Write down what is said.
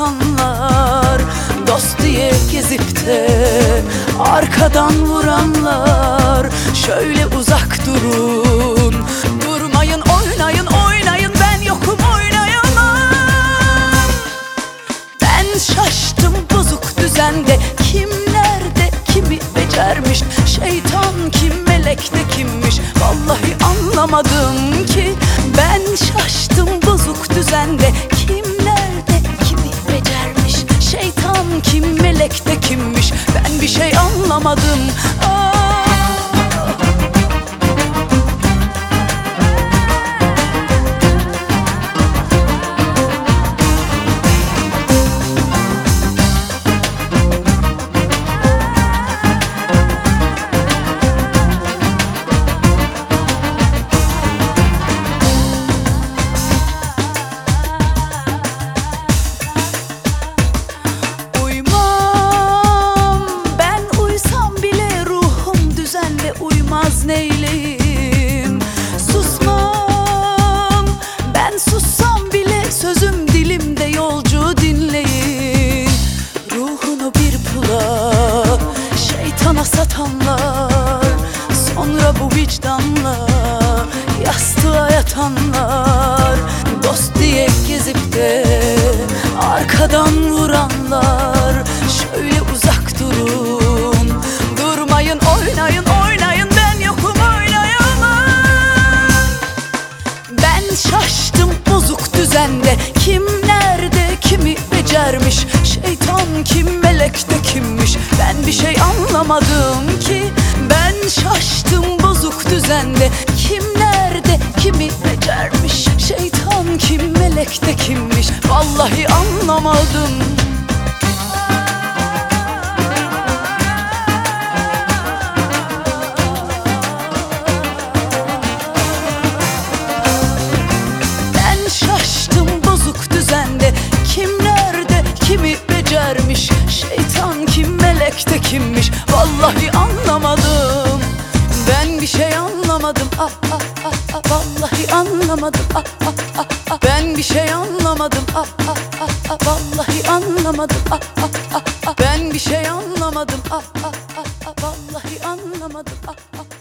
satanlar, dost diye gezip de arkadan vuranlar. Şöyle uzak durun, durmayın, oynayın, oynayın, ben yokum, oynayamam. Ben şaştım bozuk düzende, kim nerede kimi becermiş, şeytan kim melek de kimmiş, vallahi anlamadım ki. Ben şaştım bozuk düzende, kim nerede kimi becermiş, şeytan kim melek de kimmiş, ben bir şey anlamadım. Uymaz neyleyim, susmam, ben sussam bile sözüm dilimde, yolcu dinleyin. Ruhunu bir pula, şeytana satanlar, sonra bu vicdanla yastığa yatanlar, dost diye gezip de arkadan vuranlar. Şöyle uzak durun, durmayın, oynayın, oynayın, ben yokum, oynayamam. Ben şaştım bozuk düzende, kim nerede kimi becermiş, şeytan kim melek de kimmiş, ben bir şey anlamadım ki. Ben şaştım bozuk düzende, kim nerede kimi becermiş, şeytan kim melek de kimmiş, vallahi anlamadım. Kim nerede kimi becermiş, şeytan kim melek de kimmiş, vallahi anlamadım. Ben bir şey anlamadım, vallahi anlamadım, ben bir şey anlamadım, vallahi anlamadım, ben bir şey anlamadım, vallahi anlamadım.